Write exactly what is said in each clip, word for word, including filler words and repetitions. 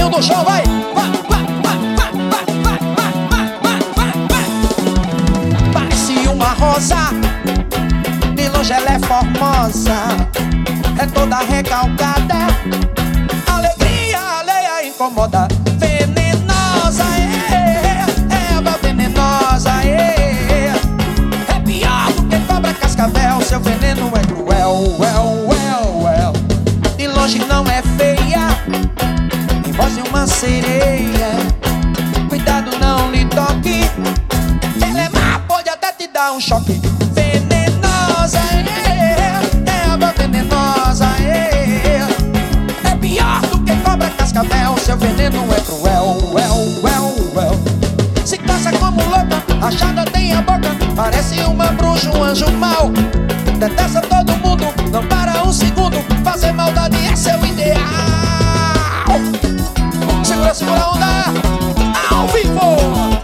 comecinho do show, vai! Vai, vai, vai, vai, vai, vai, vai, vai, vai, vai. Parece uma rosa, de longe ela é formosa, é toda recalcada, alegria alheia incomoda. Venenosa, é, erva venenosa, é, é pior do que cobra cascavel, seu veneno é cruel, well, well, well. De longe não é feia, tem voz de uma sereia, cuidado não lhe toque, ela é má, pode até te dar um choque. Venenosa, é, erva venenosa, é, é pior do que cobra cascavel, seu veneno é cruel, well, well, well. Se caça como louca, achada tem a boca, parece uma bruxa, um anjo mau. Detesta todo mundo, não para um segundo, fazer maldade é seu ideal. Segura, segura a onda, ao vivo.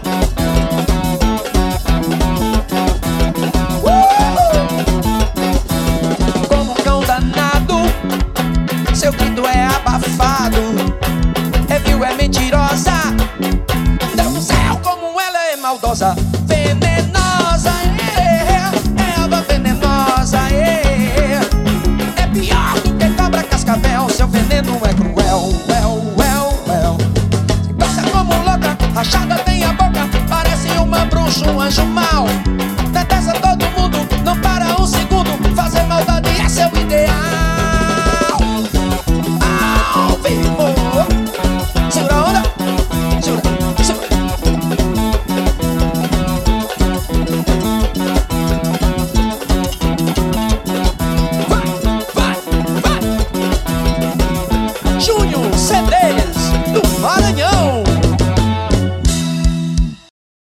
uh! Como um cão danado, seu grito é abafado, é vil, é mentirosa, Deus do céu, como ela é maldosa. Venenosa, é, erva venenosa, é, é pior do que cobra cascavel, seu veneno é cruel, well, well, well. Se passa como louca, rachada tem a boca, parece uma bruxa, um anjo mau. Detesta todo mundo, não para